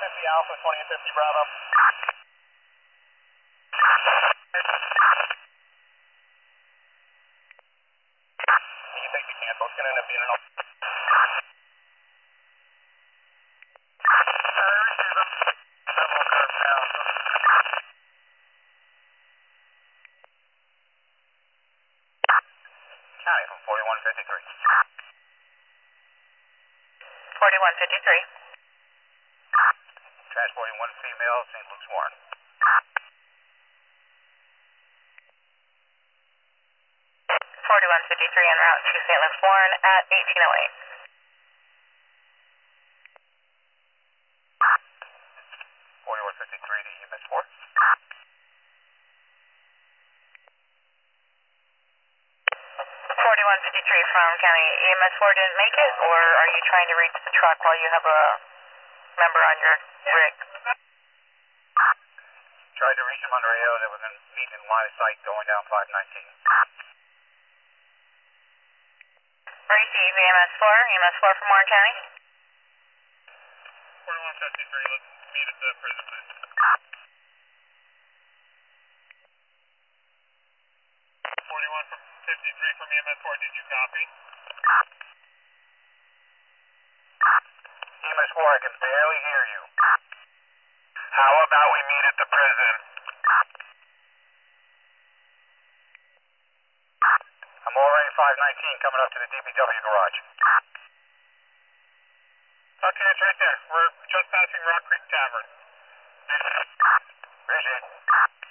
50 Alpha, 2050 Bravo. You can take the cancel, it's going to end up being an County from 4153. 4153. Transporting one female, St. Luke's Warren. 4153 en route to St. Luke's Warren at 1808. 4153 to EMS 4. 4153 from County EMS 4 didn't make it, or are you trying to reach the truck while you have a member on your rig? Tried to reach him under AO that was in meeting in line of sight going down 519. Receive EMS 4, EMS 4 from Warren County. 4153, let's meet at the prison, please. 4153 from EMS 4, did you copy? EMS 4, I can barely hear you. How about we meet at the prison? I'm already 519 coming up to the DPW garage. Okay, it's right there. We're just passing Rock Creek Tavern. Appreciate it.